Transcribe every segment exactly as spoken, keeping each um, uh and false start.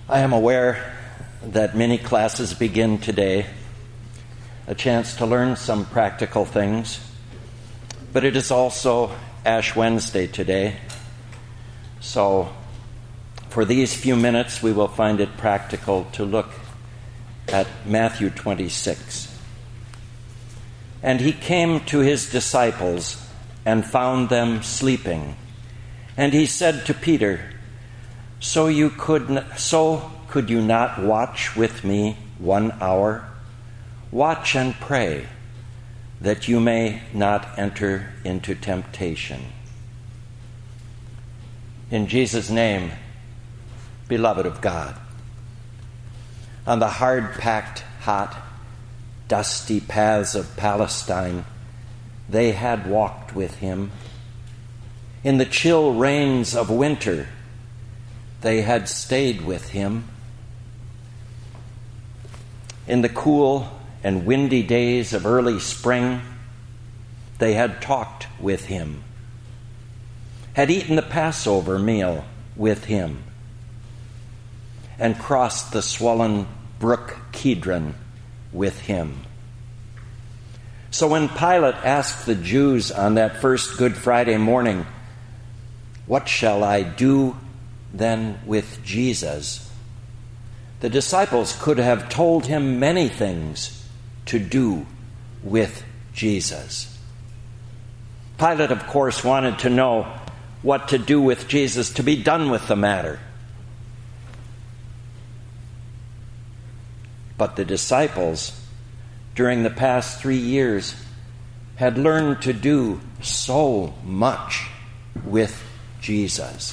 I am aware that many classes begin today, a chance to learn some practical things, but it is also Ash Wednesday today, so for these few minutes we will find it practical to look at Matthew twenty-six. And he came to his disciples and found them sleeping, and he said to Peter, So you could n- so could you not watch with me one hour? Watch and pray, that you may not enter into temptation. In Jesus' name, beloved of God, on the hard-packed, hot, dusty paths of Palestine, they had walked with him. In the chill rains of winter, they had stayed with him. In the cool and windy days of early spring, they had talked with him, had eaten the Passover meal with him, and crossed the swollen brook Kidron with him. So when Pilate asked the Jews on that first Good Friday morning, "What shall I do then with Jesus?" the disciples could have told him many things to do with Jesus. Pilate, of course, wanted to know what to do with Jesus, to be done with the matter. But the disciples, during the past three years, had learned to do so much with Jesus.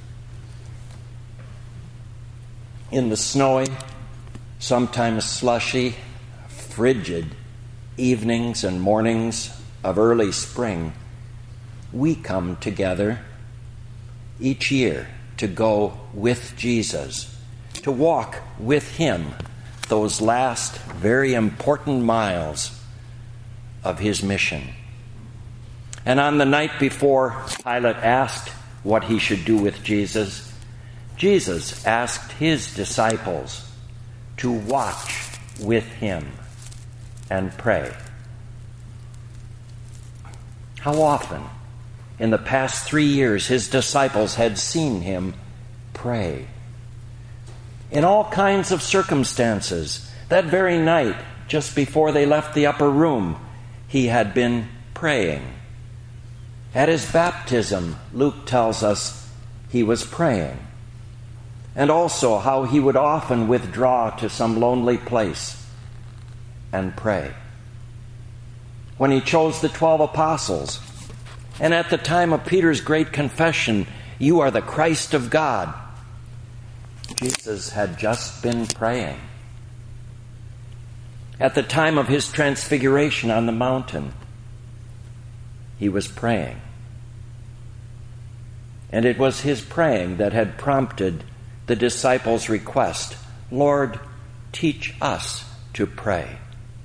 In the snowy, sometimes slushy, frigid evenings and mornings of early spring, we come together each year to go with Jesus, to walk with him those last very important miles of his mission. And on the night before Pilate asked what he should do with Jesus, Jesus asked his disciples to watch with him and pray. How often in the past three years his disciples had seen him pray? In all kinds of circumstances. That very night, just before they left the upper room, he had been praying. At his baptism, Luke tells us he was praying. And also how he would often withdraw to some lonely place and pray. When he chose the twelve apostles, and at the time of Peter's great confession, "You are the Christ of God," Jesus had just been praying. At the time of his transfiguration on the mountain, he was praying. And it was his praying that had prompted the disciples' request, "Lord, teach us to pray."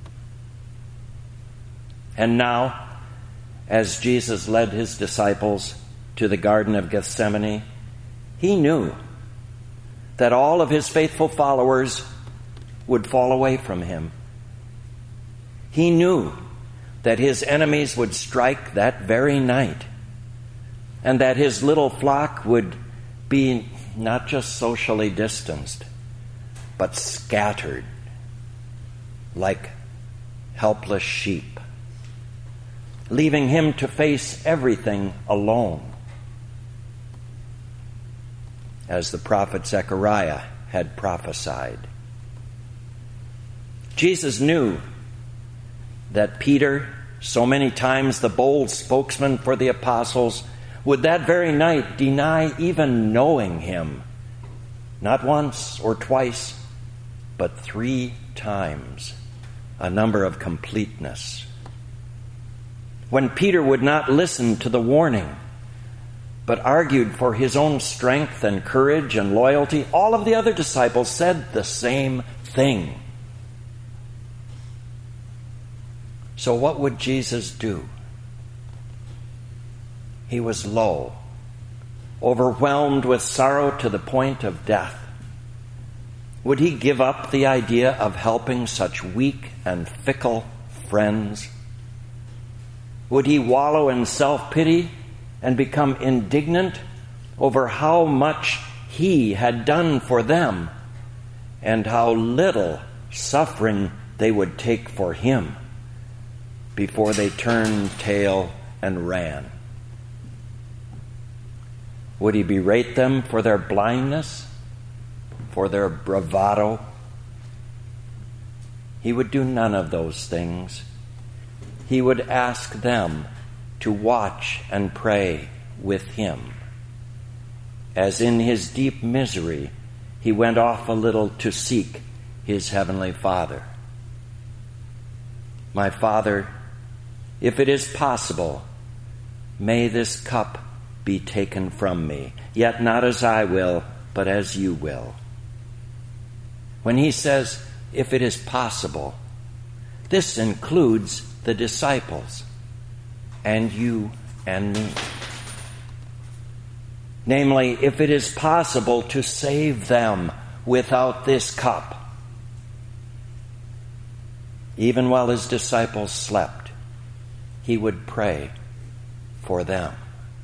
And now, as Jesus led his disciples to the Garden of Gethsemane, he knew that all of his faithful followers would fall away from him. He knew that his enemies would strike that very night, and that his little flock would be not just socially distanced, but scattered like helpless sheep, leaving him to face everything alone, as the prophet Zechariah had prophesied. Jesus knew that Peter, so many times the bold spokesman for the apostles, would that very night deny even knowing him, not once or twice, but three times, a number of completeness. When Peter would not listen to the warning, but argued for his own strength and courage and loyalty, all of the other disciples said the same thing. So what would Jesus do? He was low, overwhelmed with sorrow to the point of death. Would he give up the idea of helping such weak and fickle friends? Would he wallow in self-pity and become indignant over how much he had done for them and how little suffering they would take for him before they turned tail and ran? Would he berate them for their blindness, for their bravado? He would do none of those things. He would ask them to watch and pray with him, as in his deep misery he went off a little to seek his heavenly Father. My Father, if it is possible, may this cup be taken from me, yet not as I will, but as you will. When he says, if it is possible, this includes the disciples and you and me. Namely, if it is possible to save them without this cup. Even while his disciples slept, he would pray for them.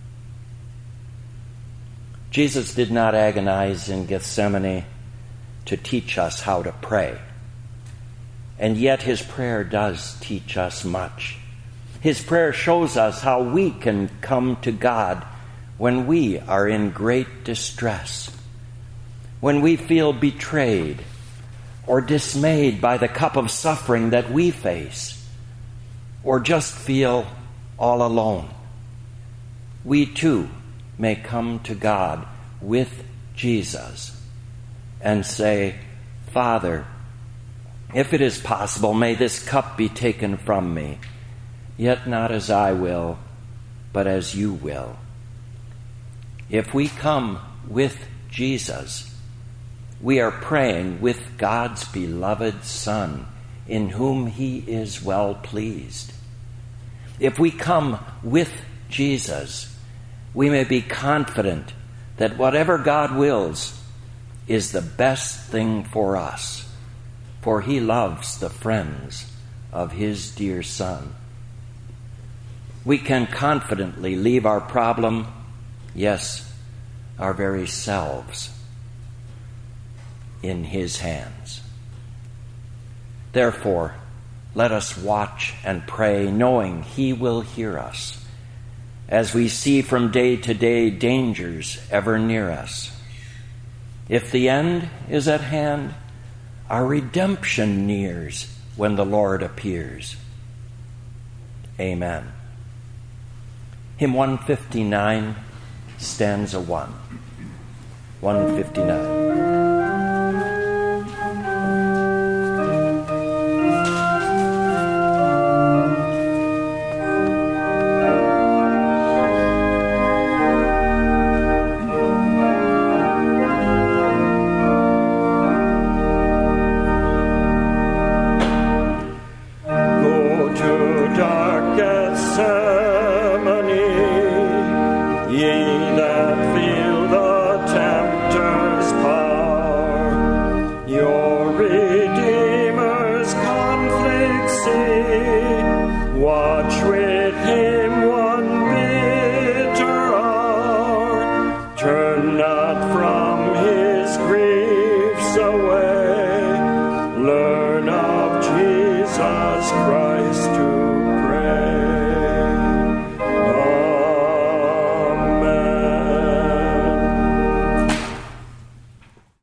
Jesus did not agonize in Gethsemane to teach us how to pray. And yet his prayer does teach us much. His prayer shows us how we can come to God when we are in great distress, when we feel betrayed or dismayed by the cup of suffering that we face, or just feel all alone. We too may come to God with Jesus and say, Father, if it is possible, may this cup be taken from me, yet not as I will, but as you will. If we come with Jesus, we are praying with God's beloved Son, in whom he is well pleased. If we come with Jesus, we may be confident that whatever God wills is the best thing for us, for he loves the friends of his dear Son. We can confidently leave our problem, yes, our very selves, in his hands. Therefore, let us watch and pray, knowing he will hear us, as we see from day to day dangers ever near us. If the end is at hand, our redemption nears when the Lord appears. Amen. Hymn one fifty-nine, stanza one. one fifty-nine. Ye that feel